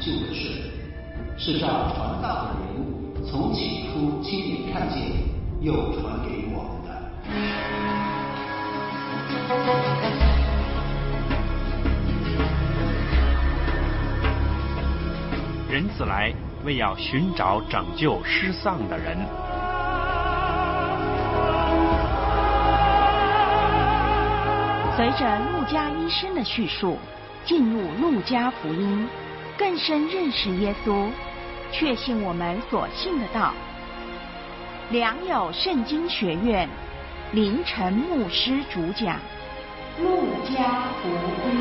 救的事，是让传道的人从起初亲眼看见，又传给我们的。 人子来，为要寻找拯救失丧的人。 随着路加医生的叙述，进入路加福音，更深认识耶稣，确信我们所信的道。良友圣经学院林晨牧师主讲《路加福音》。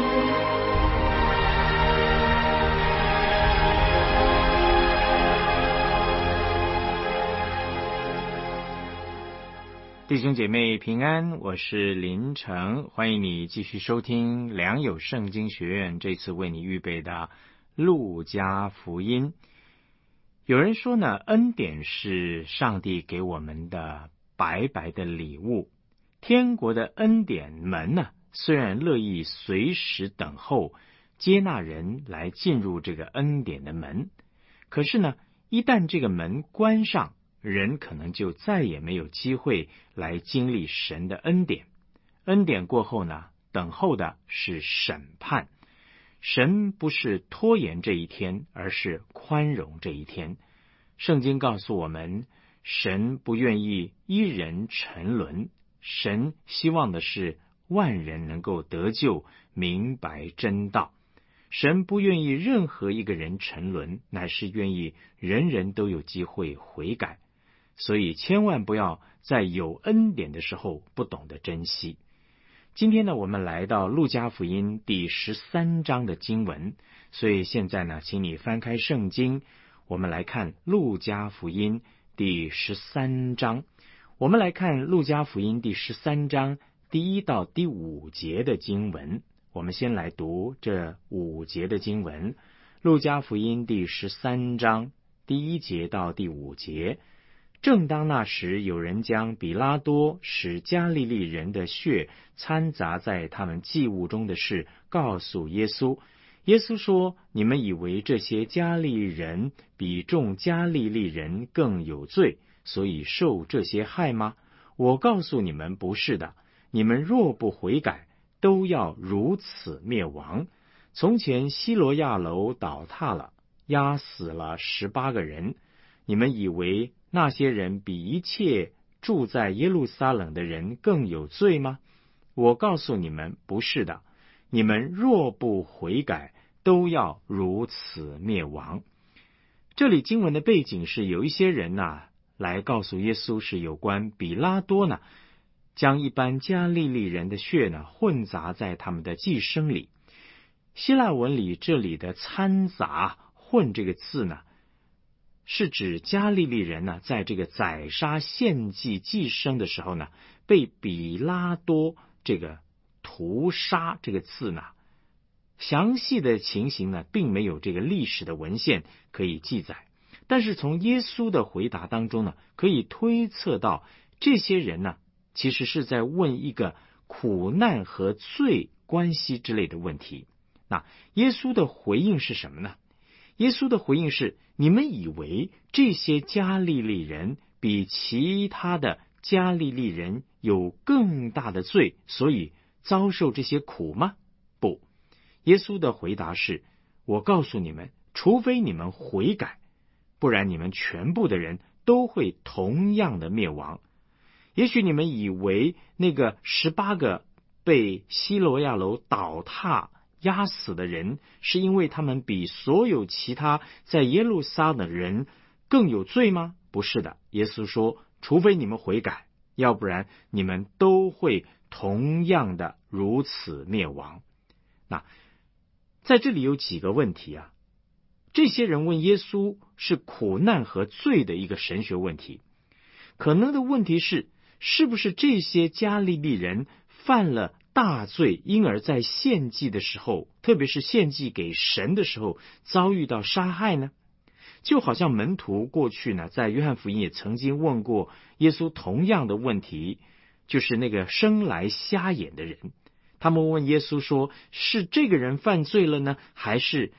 弟兄姐妹平安，我是林成，欢迎你继续收听良友圣经学院这次为你预备的路加福音。有人说呢，恩典是上帝给我们的白白的礼物。天国的恩典门呢，虽然乐意随时等候接纳人来进入这个恩典的门，可是呢，一旦这个门关上，人可能就再也没有机会来经历神的恩典。恩典过后呢，等候的是审判。神不是拖延这一天，而是宽容这一天。圣经告诉我们，神不愿意一人沉沦，神希望的是万人能够得救，明白真道。神不愿意任何一个人沉沦，乃是愿意人人都有机会悔改。所以千万不要在有恩典的时候不懂得珍惜。今天呢，我们来到路加福音第13章的经文，所以现在呢，请你翻开圣经，我们来看路加福音第13章。我们来看路加福音第13章第1到第5节的经文。我们先来读这5节的经文。路加福音第13章第1节到第5节。正当那时，有人将比拉多使加利利人的血掺杂在他们祭物中的事告诉耶稣。耶稣说：你们以为这些加利利人比众加利利人更有罪，所以受这些害吗？我告诉你们，不是的。你们若不悔改，都要如此灭亡。从前西罗亚楼倒塌了，压死了18个人。你们以为那些人比一切住在耶路撒冷的人更有罪吗？我告诉你们，不是的。你们若不悔改，都要如此灭亡。这里经文的背景是，有一些人来告诉耶稣，是有关比拉多将一般加利利人的血混杂在他们的祭牲里。希腊文里这里的掺杂混这个字是指加利利人在这个宰杀献祭祭牲的时候被比拉多这个屠杀这个字详细的情形并没有这个历史的文献可以记载，但是从耶稣的回答当中可以推测到，这些人其实是在问一个苦难和罪关系之类的问题。那耶稣的回应是什么呢？耶稣的回应是：你们以为这些加利利人比其他的加利利人有更大的罪，所以遭受这些苦吗？不，耶稣的回答是：我告诉你们，除非你们悔改，不然你们全部的人都会同样的灭亡。也许你们以为那个18个被西罗亚楼倒塌压死的人，是因为他们比所有其他在耶路撒冷的人更有罪吗？不是的。耶稣说，除非你们悔改，要不然你们都会同样的如此灭亡。那在这里有几个问题这些人问耶稣是苦难和罪的一个神学问题。可能的问题是不是这些加利利人犯了大罪，因而在献祭的时候，特别是献祭给神的时候，遭遇到杀害呢？就好像门徒过去在约翰福音也曾经问过耶稣同样的问题，就是那个生来瞎眼的人。他们问耶稣说，是这个人犯罪了呢，还是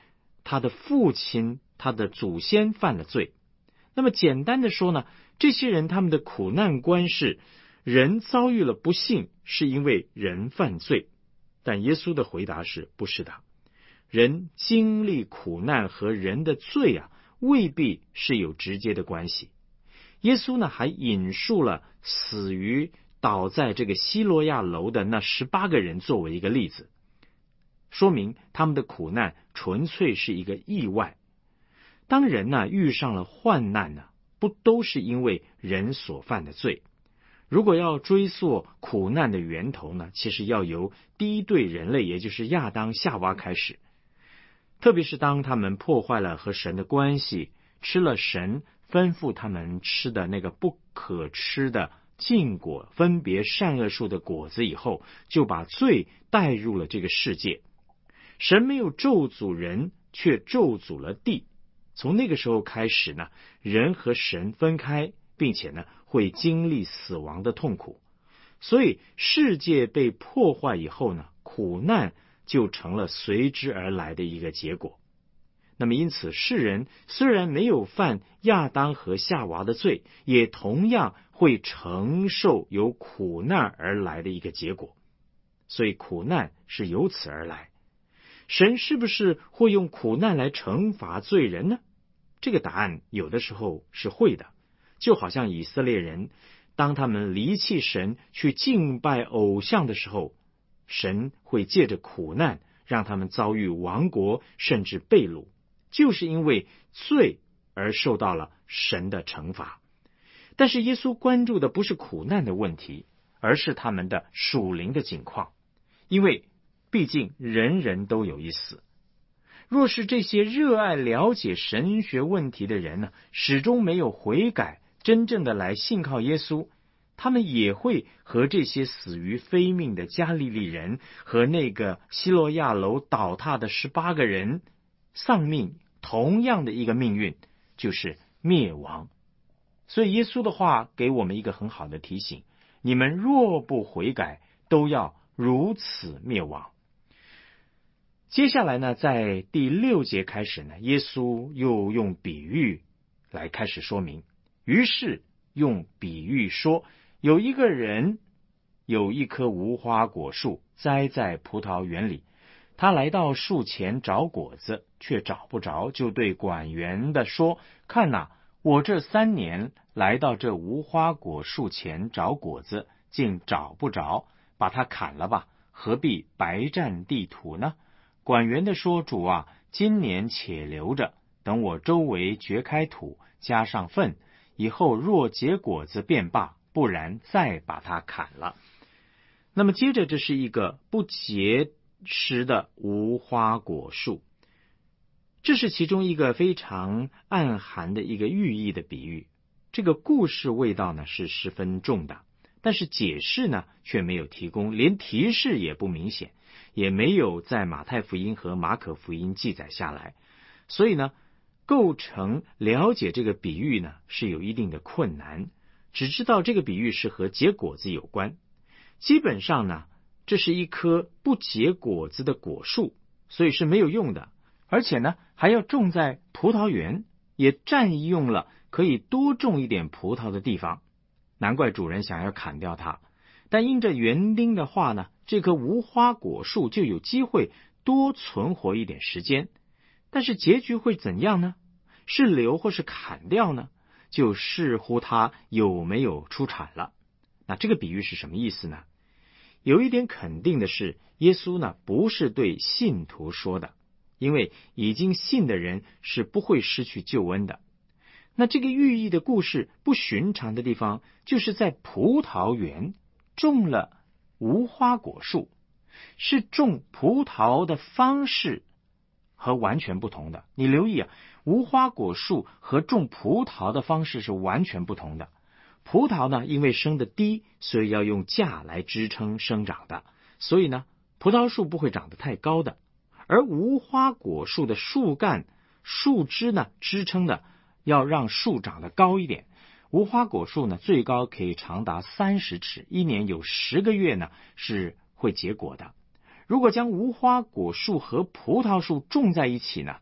他的父亲、他的祖先犯了罪。那么简单的说呢，这些人他们的苦难观是人遭遇了不幸是因为人犯罪。但耶稣的回答是不是的，人经历苦难和人的罪未必是有直接的关系。耶稣呢还引述了死于倒在这个西罗亚楼的那18个人作为一个例子，说明他们的苦难纯粹是一个意外。当人遇上了患难不都是因为人所犯的罪？如果要追溯苦难的源头呢，其实要由第一对人类，也就是亚当夏娃开始。特别是当他们破坏了和神的关系，吃了神吩咐他们吃的那个不可吃的禁果，分别善恶树的果子以后，就把罪带入了这个世界。神没有咒诅人，却咒诅了地。从那个时候开始呢，人和神分开，并且呢会经历死亡的痛苦。所以世界被破坏以后呢，苦难就成了随之而来的一个结果。那么因此，世人虽然没有犯亚当和夏娃的罪，也同样会承受由苦难而来的一个结果。所以苦难是由此而来。神是不是会用苦难来惩罚罪人呢？这个答案有的时候是会的。就好像以色列人当他们离弃神去敬拜偶像的时候，神会借着苦难让他们遭遇亡国甚至被掳，就是因为罪而受到了神的惩罚。但是耶稣关注的不是苦难的问题，而是他们的属灵的境况，因为毕竟人人都有一死。若是这些热爱了解神学问题的人呢，始终没有悔改，真正的来信靠耶稣，他们也会和这些死于非命的加利利人和那个西罗亚楼倒塌的18个人丧命同样的一个命运，就是灭亡。所以耶稣的话给我们一个很好的提醒，你们若不悔改，都要如此灭亡。接下来呢，在第6节开始呢，耶稣又用比喻来开始说明。于是用比喻说，有一个人有一棵无花果树栽在葡萄园里，他来到树前找果子，却找不着，就对管园的说，看哪，我这3年来到这无花果树前找果子，竟找不着，把它砍了吧，何必白占地土呢？管园的说，主啊，今年且留着，等我周围掘开土，加上粪，以后若结果子便罢，不然再把它砍了。那么接着，这是一个不结实的无花果树，这是其中一个非常暗含的一个寓意的比喻。这个故事味道呢是十分重的，但是解释呢却没有提供，连提示也不明显，也没有在马太福音和马可福音记载下来。所以呢，构成了解这个比喻呢是有一定的困难，只知道这个比喻是和结果子有关。基本上呢，这是一棵不结果子的果树，所以是没有用的，而且呢还要种在葡萄园，也占用了可以多种一点葡萄的地方，难怪主人想要砍掉它。但因着园丁的话呢，这棵无花果树就有机会多存活一点时间。但是结局会怎样呢？是留或是砍掉呢？就视乎它有没有出产了。那这个比喻是什么意思呢？有一点肯定的是，耶稣呢不是对信徒说的，因为已经信的人是不会失去救恩的。那这个寓意的故事不寻常的地方，就是在葡萄园种了无花果树，是种葡萄的方式和完全不同的。你留意啊，无花果树和种葡萄的方式是完全不同的。葡萄呢，因为生得低，所以要用架来支撑生长的，所以呢，葡萄树不会长得太高的。而无花果树的树干、树枝呢，支撑的要让树长得高一点。无花果树呢，最高可以长达30尺，一年有10个月呢是会结果的。如果将无花果树和葡萄树种在一起呢，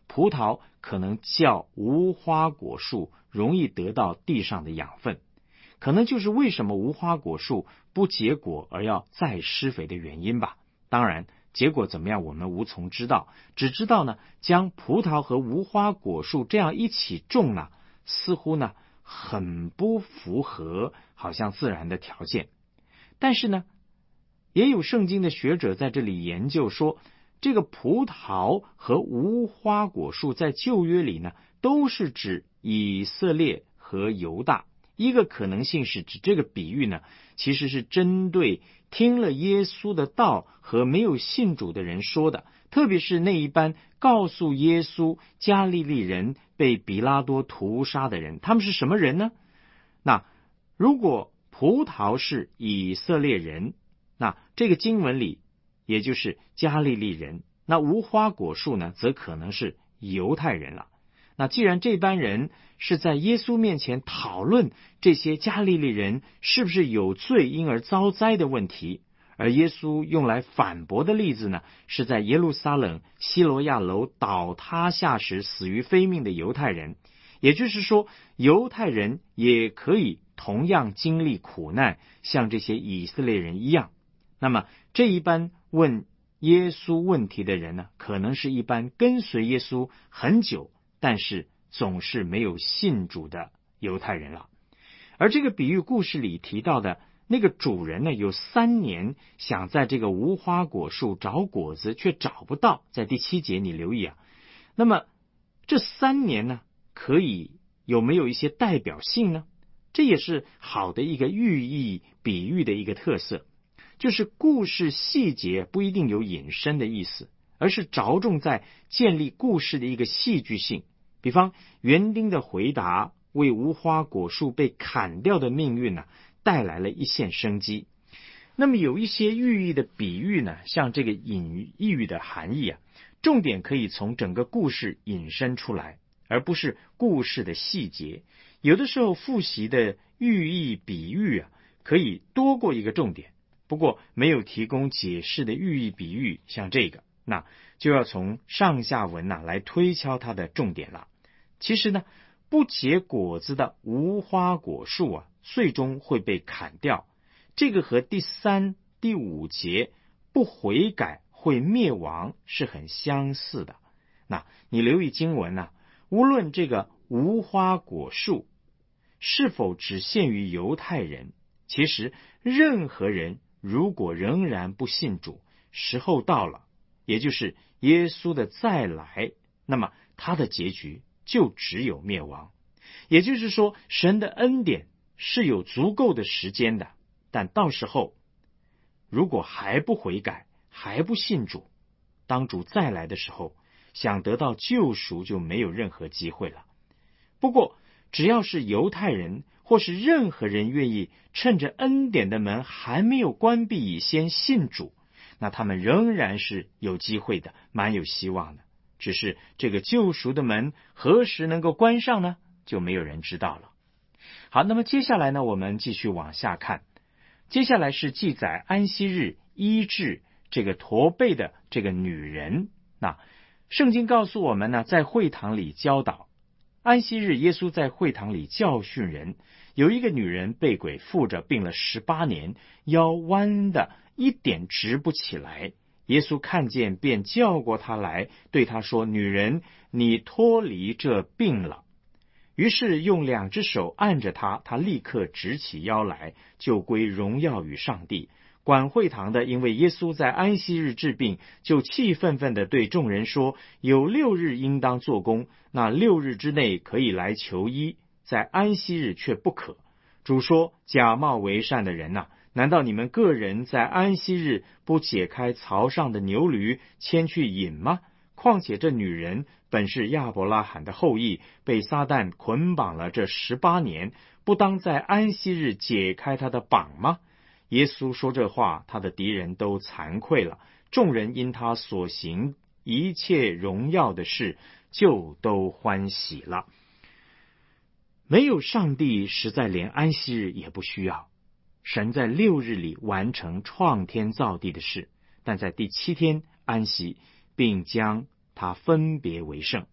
葡萄可能较无花果树容易得到地上的养分，可能就是为什么无花果树不结果而要再施肥的原因吧。当然结果怎么样我们无从知道，只知道呢，将葡萄和无花果树这样一起种呢，似乎呢很不符合好像自然的条件。但是呢，也有圣经的学者在这里研究说，这个葡萄和无花果树在旧约里呢，都是指以色列和犹大。一个可能性是指这个比喻呢，其实是针对听了耶稣的道和没有信主的人说的，特别是那一班告诉耶稣加利利人被比拉多屠杀的人。他们是什么人呢？那如果葡萄是以色列人，那这个经文里也就是加利利人，那无花果树呢，则可能是犹太人了。那既然这班人是在耶稣面前讨论这些加利利人是不是有罪因而遭灾的问题，而耶稣用来反驳的例子呢，是在耶路撒冷西罗亚楼倒塌下时死于非命的犹太人。也就是说，犹太人也可以同样经历苦难，像这些以色列人一样。那么这一班问耶稣问题的人呢，可能是一般跟随耶稣很久，但是总是没有信主的犹太人了。而这个比喻故事里提到的那个主人呢，有3年想在这个无花果树找果子，却找不到。在第7节你留意啊，那么这3年呢，可以有没有一些代表性呢？这也是好的一个寓意比喻的一个特色，就是故事细节不一定有引申的意思，而是着重在建立故事的一个戏剧性。比方园丁的回答为无花果树被砍掉的命运呢，带来了一线生机。那么有一些寓意的比喻呢，像这个隐喻的含义啊，重点可以从整个故事引申出来，而不是故事的细节。有的时候复习的寓意比喻啊，可以多过一个重点，不过没有提供解释的寓意比喻，像这个，那就要从上下文来推敲它的重点了。其实呢，不结果子的无花果树啊，最终会被砍掉。这个和第3、第5节不悔改会灭亡是很相似的。那你留意经文啊，无论这个无花果树是否只限于犹太人，其实任何人如果仍然不信主，时候到了，也就是耶稣的再来，那么他的结局就只有灭亡。也就是说，神的恩典是有足够的时间的，但到时候如果还不悔改，还不信主，当主再来的时候，想得到救赎就没有任何机会了。不过只要是犹太人或是任何人愿意趁着恩典的门还没有关闭以先信主，那他们仍然是有机会的，蛮有希望的。只是这个救赎的门何时能够关上呢，就没有人知道了。好，那么接下来呢，我们继续往下看。接下来是记载安息日医治这个驼背的这个女人。那圣经告诉我们呢，在会堂里教导，安息日耶稣在会堂里教训人，有一个女人被鬼附着，病了18年，腰弯的一点直不起来。耶稣看见，便叫过她来，对她说：女人，你脱离这病了。于是用2只手按着她，她立刻直起腰来，就归荣耀与上帝。管会堂的因为耶稣在安息日治病，就气愤愤地对众人说：有6日应当做工，那6日之内可以来求医，在安息日却不可。主说：假冒为善的人啊，难道你们个人在安息日不解开槽上的牛驴，牵去饮吗？况且这女人本是亚伯拉罕的后裔，被撒旦捆绑了这18年，不当在安息日解开她的绑吗？耶稣说这话，他的敌人都惭愧了，众人因他所行一切荣耀的事，就都欢喜了。没有上帝，实在连安息日也不需要。神在6日里完成创天造地的事，但在第7天安息，并将它分别为圣。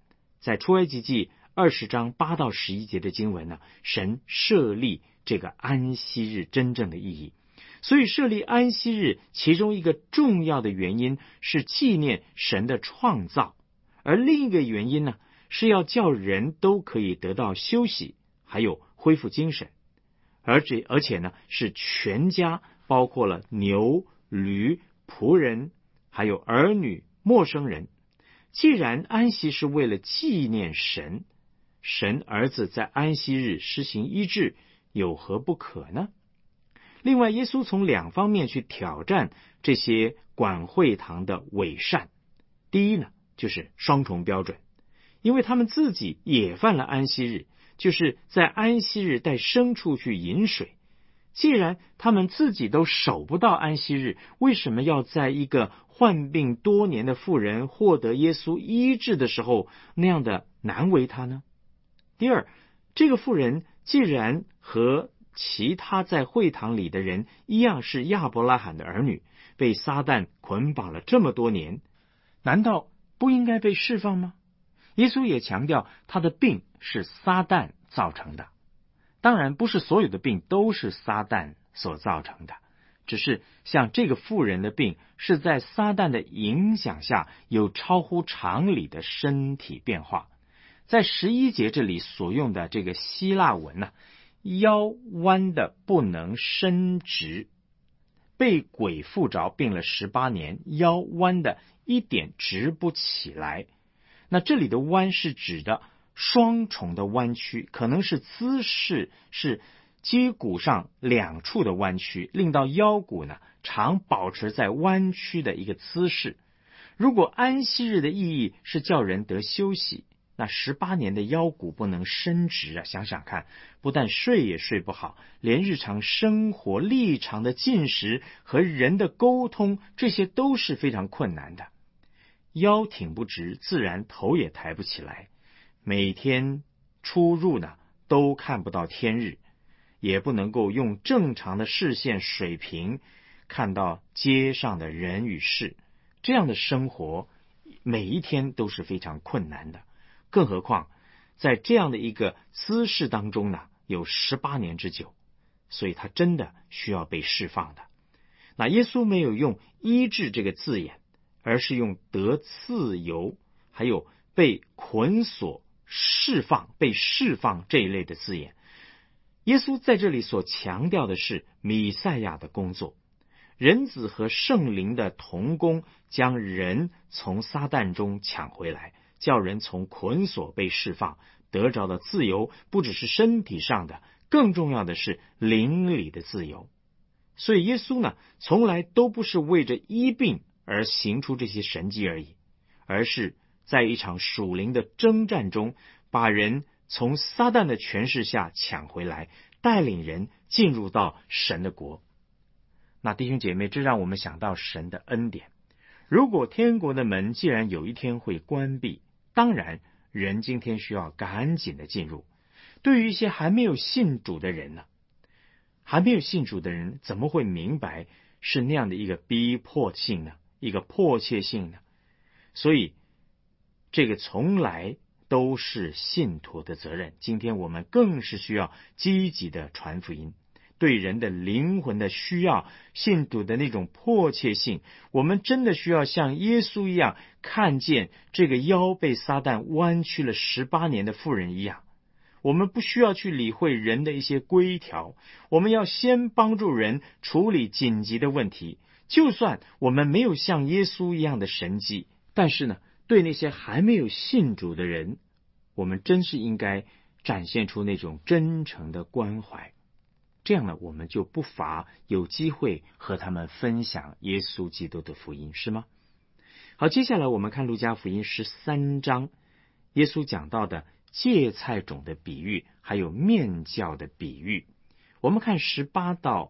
在出埃及记20章8到11节的经文呢，神设立这个安息日真正的意义。所以设立安息日，其中一个重要的原因是纪念神的创造，而另一个原因呢，是要叫人都可以得到休息，还有恢复精神。而且呢，是全家，包括了牛、驴、仆人，还有儿女、陌生人。既然安息是为了纪念神，神儿子在安息日施行医治，有何不可呢？另外，耶稣从两方面去挑战这些管会堂的伪善。第一呢，就是双重标准，因为他们自己也犯了安息日，就是在安息日带牲畜去饮水。既然他们自己都守不到安息日，为什么要在一个患病多年的妇人获得耶稣医治的时候那样的难为他呢？第二，这个妇人既然和其他在会堂里的人一样是亚伯拉罕的儿女，被撒旦捆绑了这么多年，难道不应该被释放吗？耶稣也强调他的病是撒旦造成的。当然，不是所有的病都是撒旦所造成的，只是像这个妇人的病是在撒旦的影响下有超乎常理的身体变化。在11节这里所用的这个希腊文呢，腰弯的不能伸直，被鬼附着病了18年，腰弯的一点直不起来。那这里的弯是指的双重的弯曲，可能是姿势是肌骨上两处的弯曲，令到腰骨呢常保持在弯曲的一个姿势。如果安息日的意义是叫人得休息，那18年的腰骨不能伸直啊！想想看，不但睡也睡不好，连日常生活立常的进食和人的沟通，这些都是非常困难的。腰挺不直，自然头也抬不起来。每天出入呢，都看不到天日，也不能够用正常的视线水平看到街上的人与事。这样的生活，每一天都是非常困难的。更何况在这样的一个姿势当中呢，有18年之久，所以他真的需要被释放的。那耶稣没有用医治这个字眼，而是用得自由，还有被捆锁、释放、被释放这一类的字眼。耶稣在这里所强调的是弥赛亚的工作，人子和圣灵的同工，将人从撒旦中抢回来，叫人从捆锁被释放，得着的自由不只是身体上的，更重要的是灵里的自由。所以耶稣呢，从来都不是为着医病而行出这些神迹而已，而是在一场属灵的征战中，把人从撒旦的权势下抢回来，带领人进入到神的国。那弟兄姐妹，这让我们想到神的恩典。如果天国的门既然有一天会关闭，当然人今天需要赶紧的进入。对于一些还没有信主的人呢，还没有信主的人怎么会明白是那样的一个逼迫性呢？一个迫切性呢？所以这个从来都是信徒的责任。今天我们更是需要积极的传福音，对人的灵魂的需要，信徒的那种迫切性，我们真的需要像耶稣一样，看见这个腰被撒旦弯曲了18年的妇人一样。我们不需要去理会人的一些规条，我们要先帮助人处理紧急的问题。就算我们没有像耶稣一样的神迹，但是呢，对那些还没有信主的人，我们真是应该展现出那种真诚的关怀。这样呢，我们就不乏有机会和他们分享耶稣基督的福音，是吗？好，接下来我们看路加福音13章，耶稣讲到的芥菜种的比喻，还有面酵的比喻。我们看18到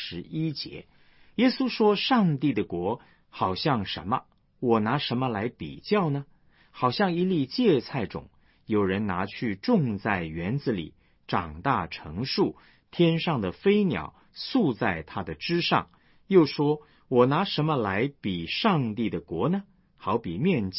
21节，耶稣说，上帝的国好像什么？我拿什么来比较呢？好像一粒芥菜种，有人拿去种在园子里，长大成树，天上的飞鸟宿在它的枝上。又说，我拿什么来比上帝的国呢？好比面酵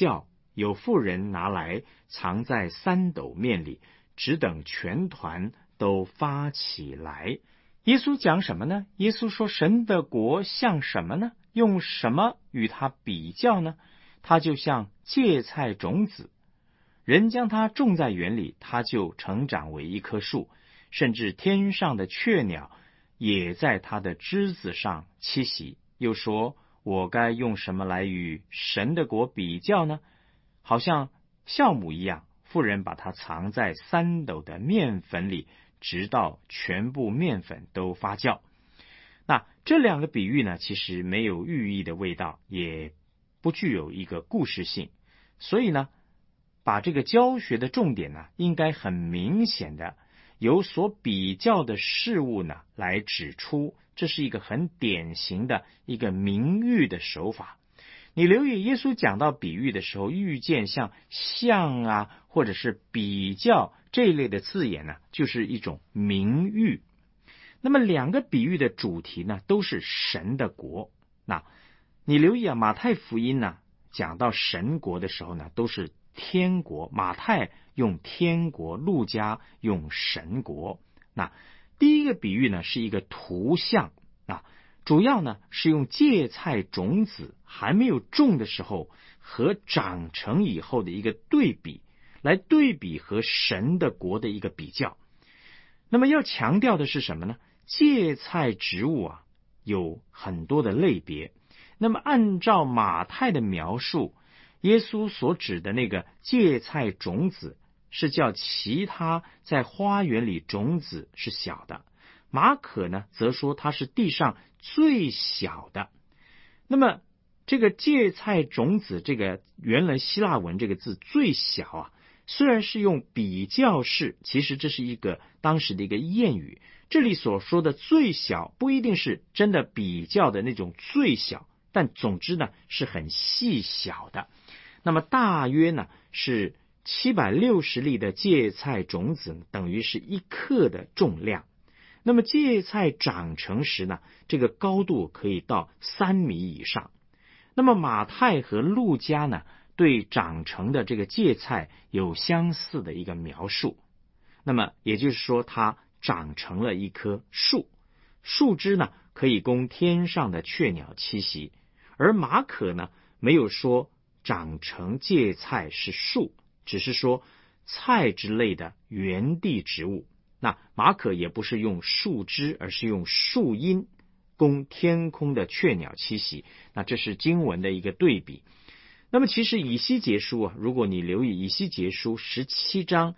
有妇人拿来藏在3斗面里，只等全团都发起来。耶稣讲什么呢？耶稣说神的国像什么呢？用什么与它比较呢？它就像芥菜种子，人将它种在园里，它就成长为一棵树，甚至天上的雀鸟也在它的枝子上栖息。又说，我该用什么来与神的国比较呢？好像酵母一样，妇人把它藏在3斗的面粉里，直到全部面粉都发酵。那这2个比喻呢，其实没有寓意的味道，也不具有一个故事性，所以呢，把这个教学的重点呢，应该很明显的由所比较的事物呢来指出，这是一个很典型的一个明喻的手法。你留意耶稣讲到比喻的时候，遇见像啊或者是比较这一类的字眼呢，就是一种明喻。那么2个比喻的主题呢，都是神的国。那你留意马太福音呢讲到神国的时候呢，都是天国，马太用天国，路加用神国。那第一个比喻呢是一个图像，主要呢是用芥菜种子还没有种的时候和长成以后的一个对比，来对比和神的国的一个比较。那么要强调的是什么呢？芥菜植物有很多的类别。那么按照马太的描述，耶稣所指的那个芥菜种子是叫其他在花园里种子是小的，马可呢则说它是地上最小的。那么这个芥菜种子，这个原来希腊文这个字最小虽然是用比较式，其实这是一个当时的一个谚语。这里所说的最小不一定是真的比较的那种最小，但总之呢是很细小的。那么大约呢是760粒的芥菜种子，等于是1克的重量。那么芥菜长成时呢，这个高度可以到3米以上。那么马太和路加呢，对长成的这个芥菜有相似的一个描述。那么也就是说，它长成了一棵树，树枝呢可以供天上的雀鸟栖息。而马可呢没有说长成芥菜是树，只是说菜之类的原地植物。那马可也不是用树枝，而是用树荫供天空的雀鸟栖息。那这是经文的一个对比。那么其实以西结书如果你留意以西结书17章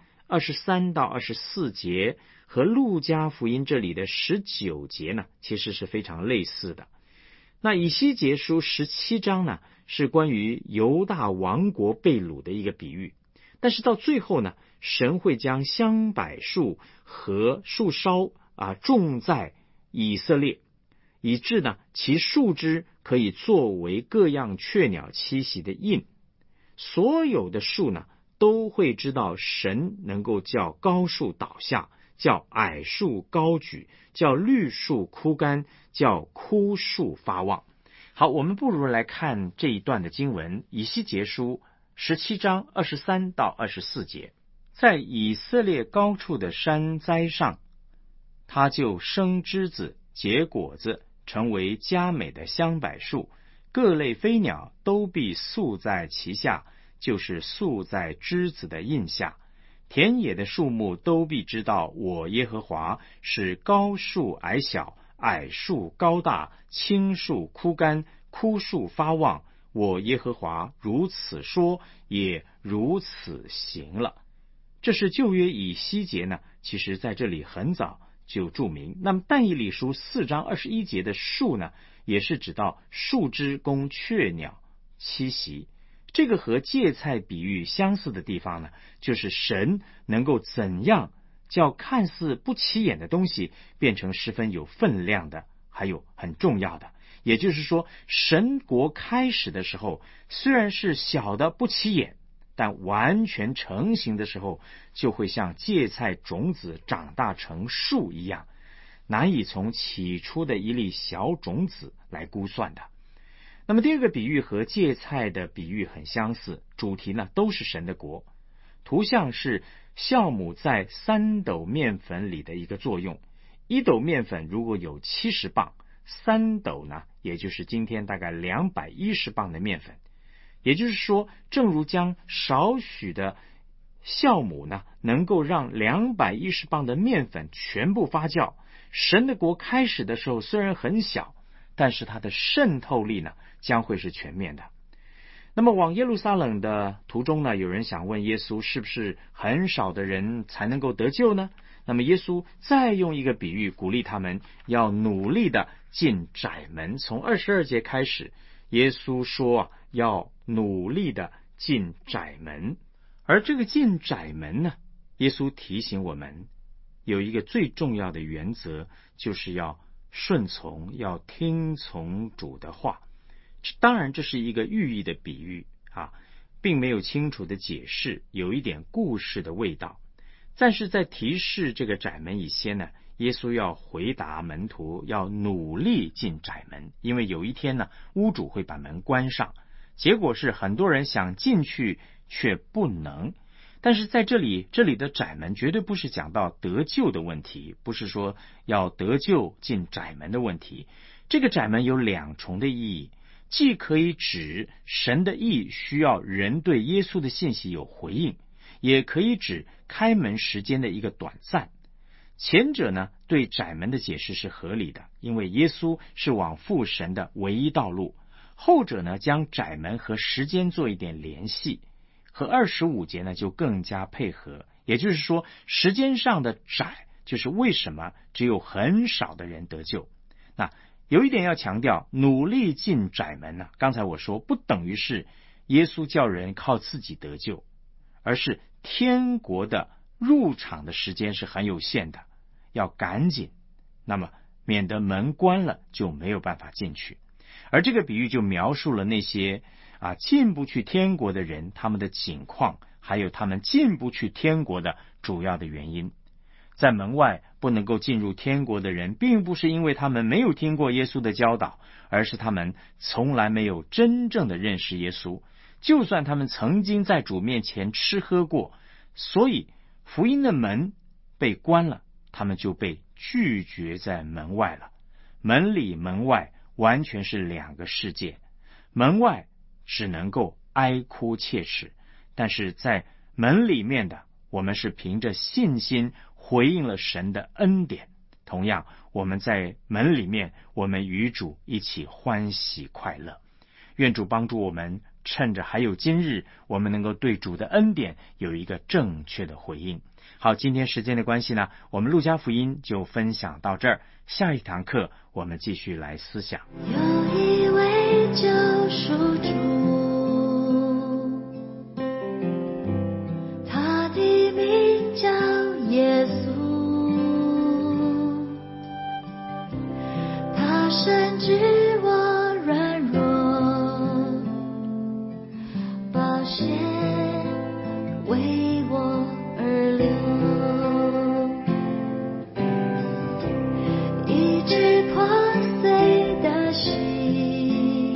23到24节和路加福音这里的19节呢，其实是非常类似的。那以西结书17章呢，是关于犹大王国被掳的一个比喻。但是到最后呢，神会将香柏树和树梢种在以色列，以致呢其树枝可以作为各样雀鸟栖息的印。所有的树呢都会知道神能够叫高树倒下，叫矮树高举，叫绿树枯干，叫枯树发旺。好，我们不如来看这一段的经文，以西结书17章23到24节。在以色列高处的山栽上，它就生枝子结果子，成为佳美的香柏树，各类飞鸟都必宿在其下，就是宿在枝子的印下。田野的树木都必知道我耶和华是高树矮小，矮树高大，青树枯干，枯树发旺。我耶和华如此说，也如此行了。这是旧约以西结呢，其实在这里很早就注明。那么但以理书4章21节的树呢，也是指到树枝供雀鸟栖息。这个和芥菜比喻相似的地方呢，就是神能够怎样叫看似不起眼的东西变成十分有分量的，还有很重要的。也就是说，神国开始的时候虽然是小的不起眼，但完全成型的时候，就会像芥菜种子长大成树一样，难以从起初的一粒小种子来估算的。 那么第二个比喻和芥菜的比喻很相似，主题呢都是神的国，图像是酵母在3斗面粉里的一个作用。1斗面粉如果有70磅，3斗呢也就是今天大概210磅的面粉。也就是说，正如将少许的酵母呢能够让210磅的面粉全部发酵，神的国开始的时候虽然很小，但是它的渗透力呢将会是全面的。那么往耶路撒冷的途中呢，有人想问耶稣，是不是很少的人才能够得救呢？那么耶稣再用一个比喻鼓励他们要努力的进窄门。从22节开始，耶稣说要努力的进窄门。而这个进窄门呢，耶稣提醒我们有一个最重要的原则，就是要顺从，要听从主的话。当然这是一个寓意的比喻并没有清楚的解释，有一点故事的味道。但是在提示这个窄门以前呢，耶稣要回答门徒要努力进窄门，因为有一天呢，屋主会把门关上，结果是很多人想进去却不能。但是在这里的窄门绝对不是讲到得救的问题，不是说要得救进窄门的问题。这个窄门有2重的意义，既可以指神的意需要人对耶稣的信息有回应，也可以指开门时间的一个短暂。前者呢，对窄门的解释是合理的，因为耶稣是往父神的唯一道路。后者呢，将窄门和时间做一点联系，和25节呢就更加配合。也就是说，时间上的窄就是为什么只有很少的人得救。那有一点要强调，努力进窄门呢，刚才我说不等于是耶稣叫人靠自己得救，而是天国的入场的时间是很有限的，要赶紧，那么免得门关了就没有办法进去。而这个比喻就描述了那些进不去天国的人，他们的境况，还有他们进不去天国的主要的原因。在门外不能够进入天国的人，并不是因为他们没有听过耶稣的教导，而是他们从来没有真正的认识耶稣。就算他们曾经在主面前吃喝过，所以福音的门被关了，他们就被拒绝在门外了。门里门外完全是2个世界，门外只能够哀哭切齿，但是在门里面的我们是凭着信心回应了神的恩典。同样，我们在门里面，我们与主一起欢喜快乐。愿主帮助我们，趁着还有今日，我们能够对主的恩典有一个正确的回应。好，今天时间的关系呢，我们路加福音就分享到这儿，下一堂课我们继续来思想。 有一位救赎主，他的名叫耶稣，他深知我软弱，宝血为我而流，医治破碎的心，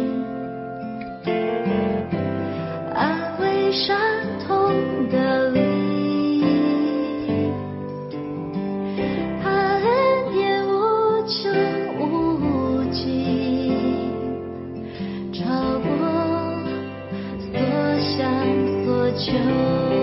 安慰伤痛的灵，他恩典无穷无尽，超过所想所求。